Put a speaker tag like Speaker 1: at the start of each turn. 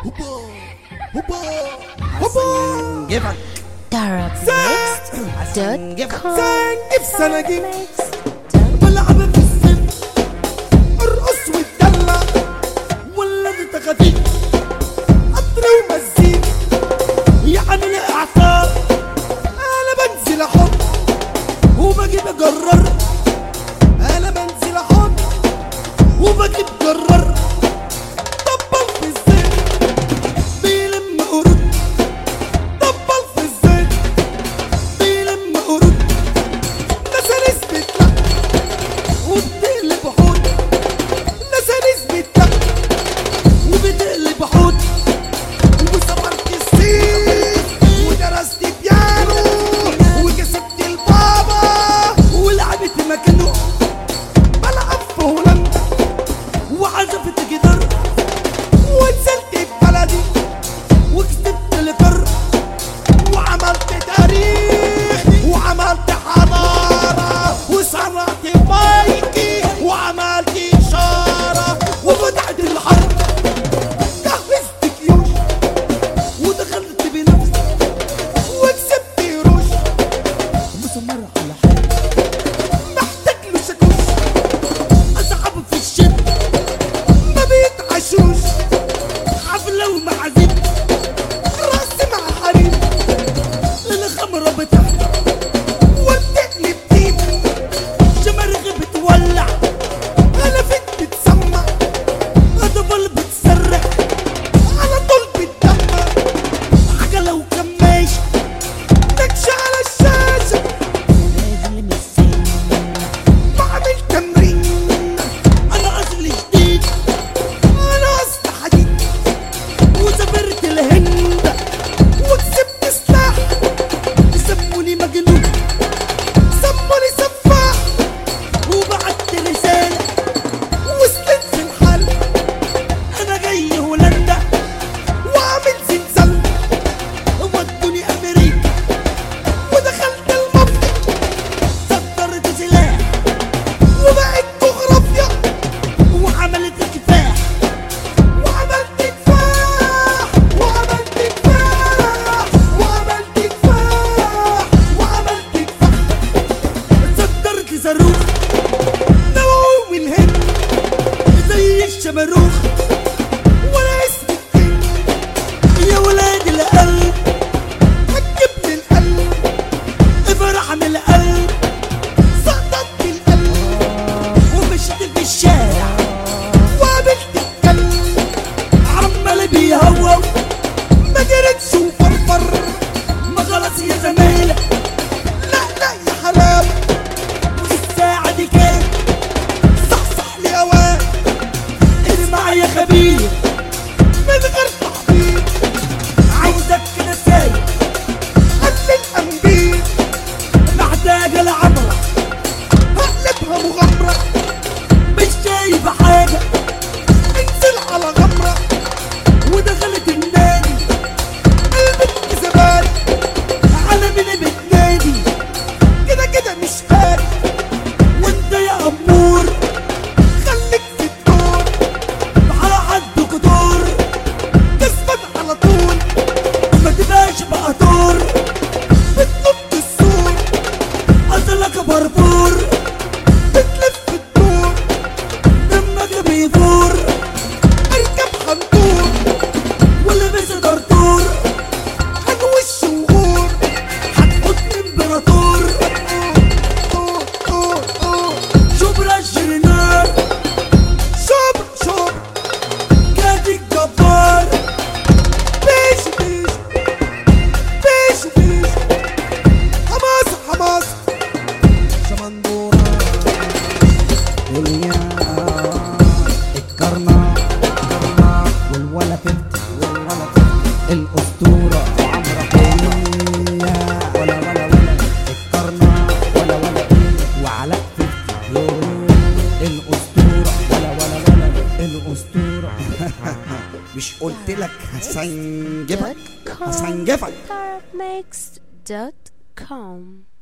Speaker 1: هسنجفك
Speaker 2: سنجف بلعب في السن ارقص واتدلع ولا انت خفيف قطر ومزيك يعني الاعصار انا بنزل احط وبجيب اجرر انا بنزل احط وبجيب جرر طبل في الزيت بيلم قرود طبل في الزيت بيلم قرود نسانيس بتلق وبتقلب حوت نسانيس بتلق وبتقلب حوت وصبرت السيف ودرست بيانو وكسبت البابا ولعبت مكانه بلعب في هولندا وعزفت جدار ونزلت ببلدي وكسبت القر وعملت تاريخ وعملت حضارة وصنعت مايكي وعملت إشارة وفتحت الحرب جهزت جيوش ودخلت بنفسي وكسبت قروش مسمر على حالي محتاج له شاكوش أصحاب في الشد ما بيتعشوش حفلة ومعازيم رقص مع حريم الخمرة بتحضر والتقلب تيم شمارغ بتولع غلفت بتسمع أطفال بتسرح على طول بتدمع عجلة وكماش نكشة على الشاشة نازل من السن بعمل تمرين أنا أصل جديد أنا أصل حديد وسافرت الهند وكسبت سلاح سموني مجنون سموني سفاح وبعت رسالة وصلت في الحل أنا جاي هولندا وعامل زلزال ودوني أمريكا ودخلت المنطقة صدرت سلاح وبقت جغرافيا وعملت كفاح وعملت كفاح وعملت كفاح وعملت كفاح وعملت كفاح صدرت صاروخ نووي من الهند زي الشماروخ ولا اسم الدين يا ولاد القلب هتجيبلي القلب افرح من القلب سقطت بالقلب ومشيت في الشارع وقابلت الكلب عمال بيهوى ما جريتش وفرفر ما خلاص يا زميلة لا يا حلاوة الساعة دي كام صحصح لي اوان اللي معايا خبير من غير تحضير عايزك كده سايق قبل الأنبياء محتاجة لعبرة هقلبها مغامرة مش شايفة حاجة انزل على غمرة ودخلت النادي قلبت زبالي على مين بتنادي كده مش فارق وانت يا أمور خليك في الدور على حد قدور تثبت على طول ما تبقاش بقى دور بتنط السور أصلك بربور بتلف الدور دمك بيفور اركب حنطور ولبس دردور هنوش وغور هتحط امبراطور شبرا الجرنار شبر كادي الجبار بيش حماس شمندورة الكرنة والولا فت الأسطورة وعمرو حلية ولا الكرنة ولا وعلاء فت الأسطورة ولا الأسطورة مش قلتلك هسنجفك
Speaker 3: Darabmix.com